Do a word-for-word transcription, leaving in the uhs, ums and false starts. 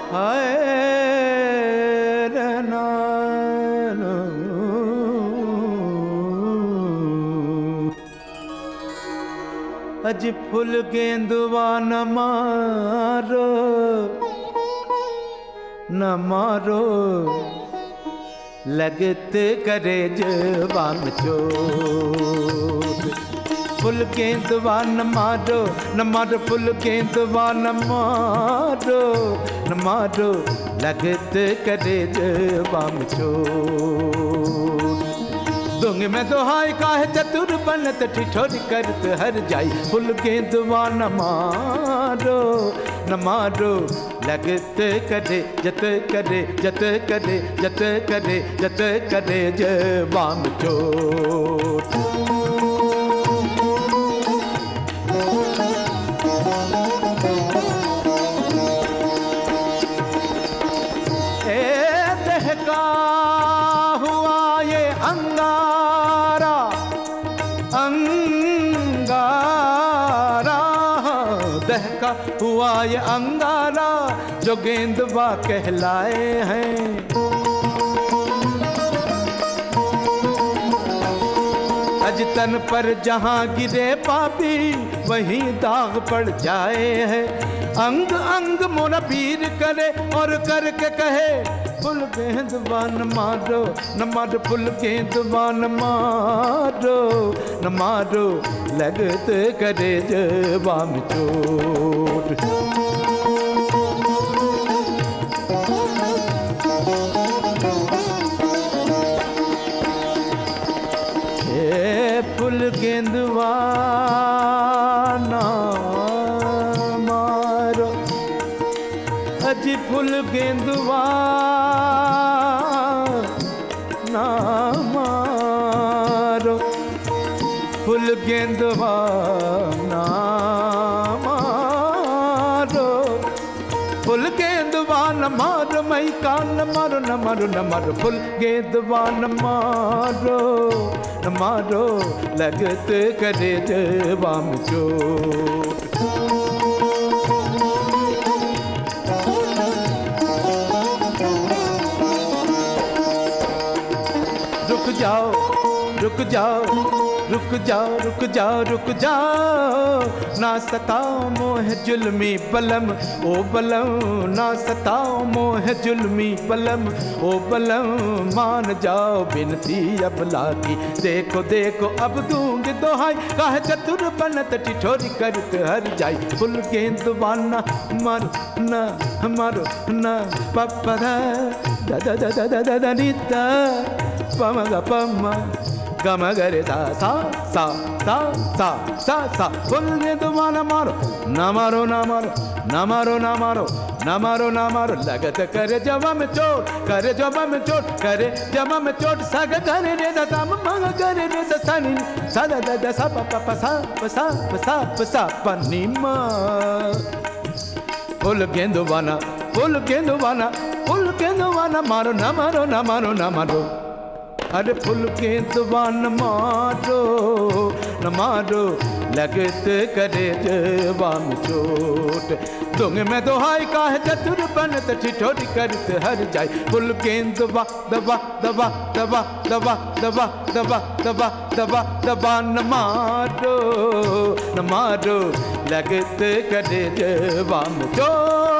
हाय रनानो अज full गेंदवा न मारो न मारो लगत करे जवान चोट फुल गेंदवा न मारो न मारो फुल गेंदवा न मारो न मारो लगत करे जवान चोट दूंगे मैं दोहाई काहे चतुर बनत ठिठोरी करत हर जाई फुल गेंदवा न मारो न मारो लगत करे जत करे जत करे जत करे जत करे जवान चोट ए दहका हुआ ये अंगारा अंगारा दहका हुआ ये अंगारा जो गेंदवा कहलाए हैं अज तन पर जहां गिरे पापी वहीं दाग पड़ जाए हैं अंग अंग मोरा पीर करे और करके कहे फुल गेंदवा न मारो न मारो फुल गेंदवा न मारो न मारो लगत करे जवान चोट हे फुल गेंदवा ना मारो अजी फुल गेंदवा ना मारो फुल गेंदवा ना मारो फुल गेंदवा न मारो मई का न मारो न मारो न मारो फुल गेंदवा न मारो न मारो लगत करे जवान चोट रुक जाओ रुक जाओ रुक जाओ रुक जाओ रुक जाओ ना सताओ मोह जुल्मी बलम ओ बलम ना सताओ मोह जुल्मी बलम ओ बलम मान जाओ बिनती अब लागी देखो देखो अब दूंगी दोहाई काहे चतुर बनत ठिठोरी करत हर जाई फुल गेंदवा न मारो न मारो न पप्पा दा दा दा दा दा दा दा नीता पम ग पम गम गरे सा सा सा सा सा सा सा फुल गेंदवा न मारो न मारो न मारो न मारो न मारो न मारो न मारो लगत करे जवा में चोट करे जवा में चोट करे जवा में चोट सग करे रे दा तम मंग करे रे दा सनी सा दा दा दा सा प प प सा प सा प सा प सा प नी मा फुल गेंदवा न फुल गेंदवा न फुल गेंदवा न मारो न मारो न मारो न मारो अरे फुल गेंदवा न मारो न मारो लगत करे जवान चोट दूंगे मैं दोहाई काहे चतुर बनत ठिठोरी करत हर जाई फुल गेंदवा दवा दवा दवा दवा दवा दवा दवा दवा दवा न मारो न मारो लगत करे जवान चोट